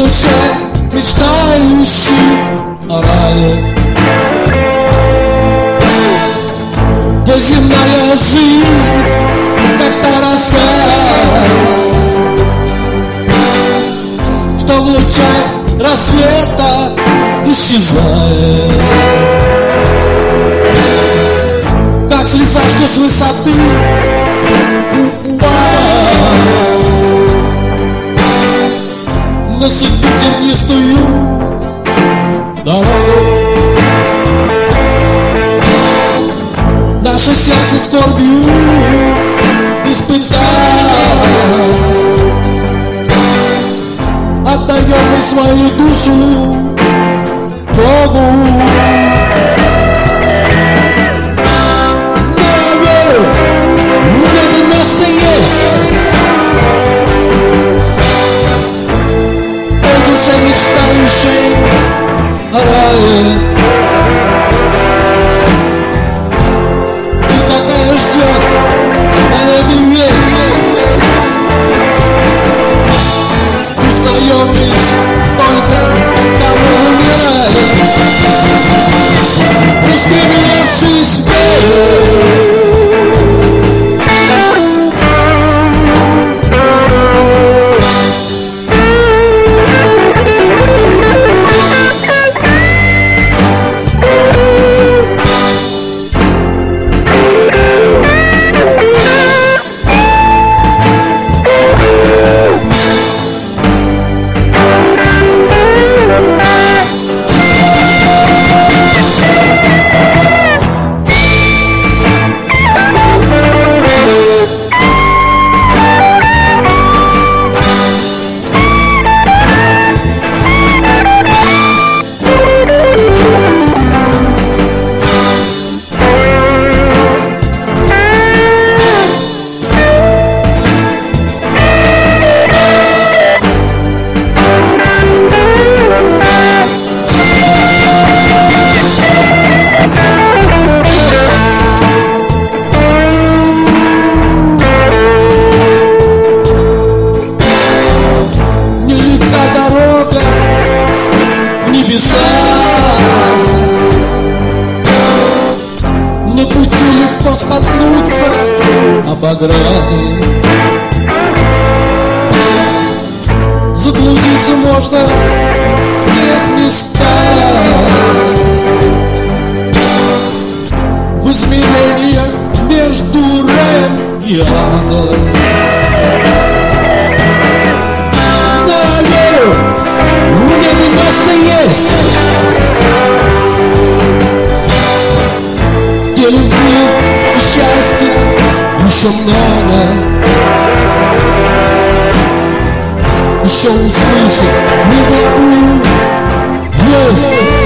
лучах, мечтающий о рае. Да земная жизнь, как та роса, что в лучах рассвета исчезает. Как слеза, что с высоты насыпи тернистую дорогу. Наше сердце скорбью испытает. Отдаем мы свою душу Богу. Мечтающий о рае. И какая ждет на небе весть, узнаем лишь только, когда мы умираем, устремившись вверх. На пути легко споткнуться об ограды. Заблудиться можно в тех местах, в измерениях между раем и адом. Наверх в небе место есть, где любви и счастья еще много. Еще услышит неблагую весть.